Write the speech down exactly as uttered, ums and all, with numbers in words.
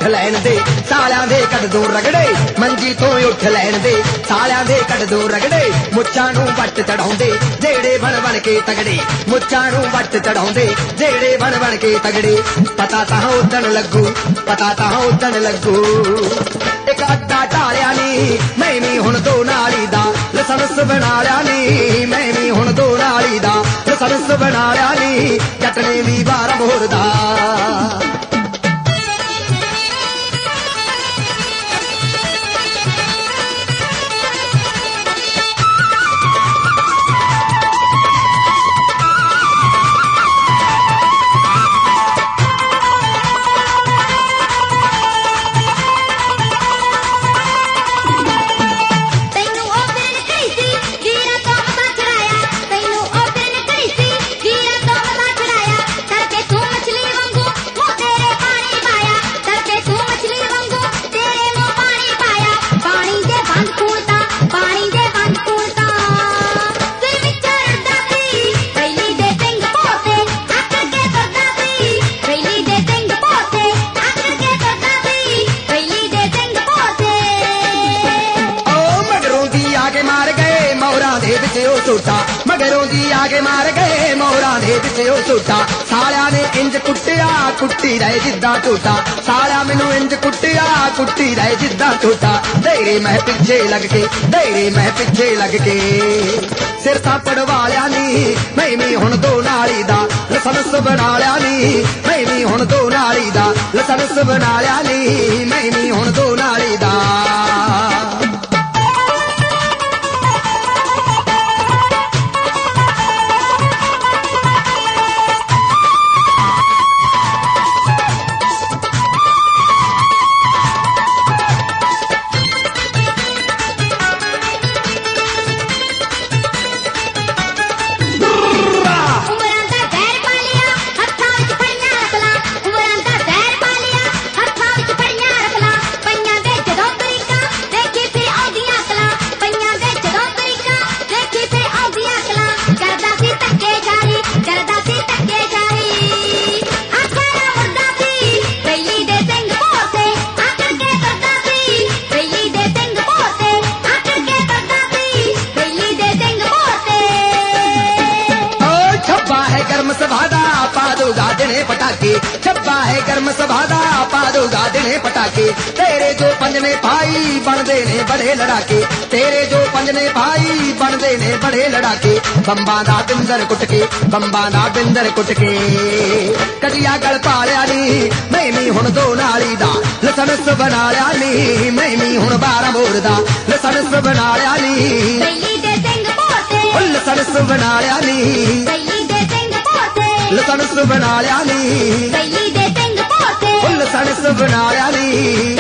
ਲੈਣ ਦੇ ਸਾਲਿਆਂ ਦੇ ਕੱਢ ਦੋ ਰਗੜੇ ਮੰਜੀ ਤੋਂ ਉੱਠ ਲੈਣ ਦੇ ਸਾਲਿਆਂ ਦੇ ਕੱਢ ਦੋ ਰਗੜੇ ਮੁੱਛਾਂ ਨੂੰ ਵੱਟ ਚੜਾਉਂਦੇ ਜਿਹੜੇ ਬਣ ਬਣ ਕੇ ਤਗੜੇ ਮੁੱਛਾਂ ਨੂੰ ਵੱਟ ਚੜਾਉਂਦੇ ਜਿਹੜੇ ਬਣ ਬਣ ਕੇ ਤਗੜੇ ਪਤਾ ਤਾਂ ਉਦਣ ਲੱਗੂ ਪਤਾ ਤਾਂ ਉਦਣ ਲੱਗੂ ਇੱਕ ਅੱਧਾ ਢਾਲਿਆ ਨੀ ਮੈਂ ਵੀ ਹੁਣ ਦੋ ਨਾਲੀ ਦਾ ਲਸਣਸ ਬਣਾ ਲਿਆ ਨੀ ਮੈਂ ਵੀ ਹੁਣ ਦੋ ਨਾਲੀ ਦਾ ਲਸਣਸ ਬਣਾ ਲਿਆ ਨੀ ਜੱਟ ਨੇ ਵੀ ਬਾਰਾਂ ਮੋਹਰ ਦਾ मगरों दी आगे मार गए मोहरा दे पिछे ओ झूठा सालिया ने इंज कुटिया कुट्टी रहे जिदा झूठा सालिया मैनू इंज कुटिया कुट्टी रहे जिदा झूठा तेरे मैं पिछे लग के तेरे मैं पिछे लग के सिर तां पड़वा लिया नी मैं भी हुण दो नाली दा लसणस बना लिया नी मैं भी हुण दो नाली दा लसणस बना लिया नी मैं भी हुण दो नाली दा पटाके छब्बा है गर्म सभादा पा दो गादने पटाके तेरे जो पंजने भाई बनदे ने बड़े लड़ाके तेरे जो पंजने भाई बनदे ने बड़े लड़ाके बंबा दा बिंदर कुटके बंबा दा बिंदर कुटके कटिया गल पा लिया नी मैं भी हुण दो नाली दा लसणस बना लिया नी मैं भी हुण बारह मोर दा लसणस बना लिया नी लसणस बना लिया नी लसणस बना लिया नी लसणस बना लिया नी